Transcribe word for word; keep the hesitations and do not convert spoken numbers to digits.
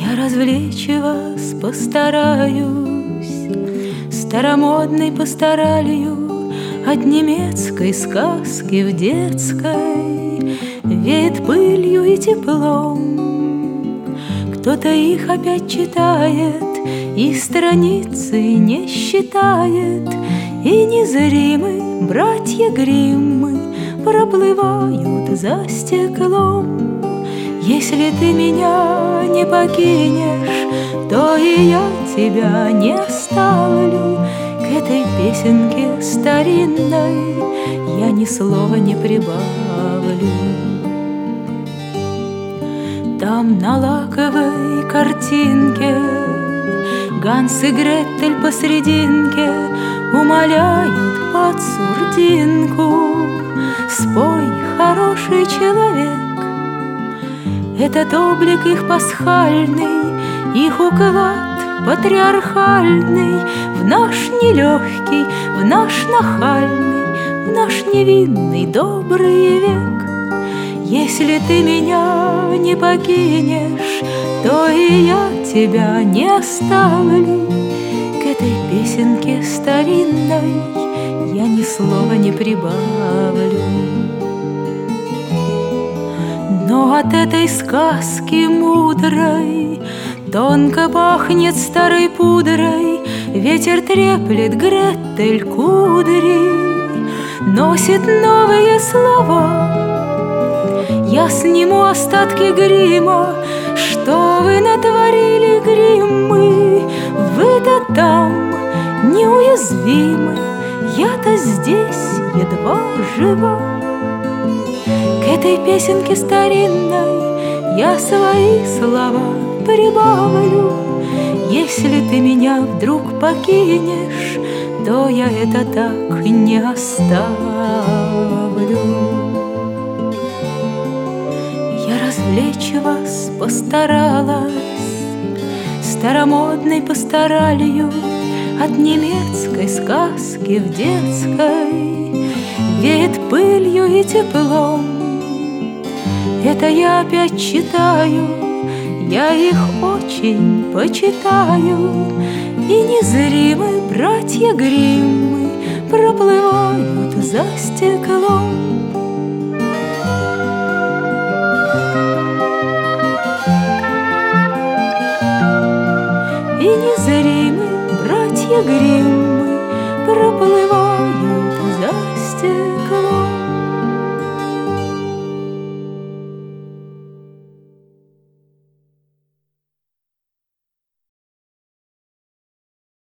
Я развлечь вас постараюсь старомодной пасторалью от немецкой сказки в детской. Веет пылью и теплом, кто-то их опять читает и страницы не считает, и незримы братья Гриммы проплывают за стеклом. Если ты меня не покинешь, то и я тебя не оставлю. К этой песенке старинной я ни слова не прибавлю. Там на лаковой картинке Ганс и Гретель посрединке умоляют под сурдинку: спой, хороший человек. Этот облик их пасхальный, их уклад патриархальный в наш нелегкий, в наш нахальный, в наш невинный добрый век. Если ты меня не покинешь, то и я тебя не оставлю. К этой песенке старинной я ни слова не прибавлю. Но от этой сказки мудрой тонко пахнет старой пудрой, ветер треплет Гретель кудри, носит новые слова. Я сниму остатки грима, что вы натворили, Гриммы. Вы-то там неуязвимы, я-то здесь едва жива. К этой песенке старинной я свои слова прибавлю. Если ты меня вдруг покинешь, то я это так не оставлю. Я развлечь вас постаралась старомодной пасторалью от немецкой сказки в детской. Веет пылью и теплом, это я опять читаю, я их очень почитаю. И незримы братья Гриммы проплывают за стеклом. И незримы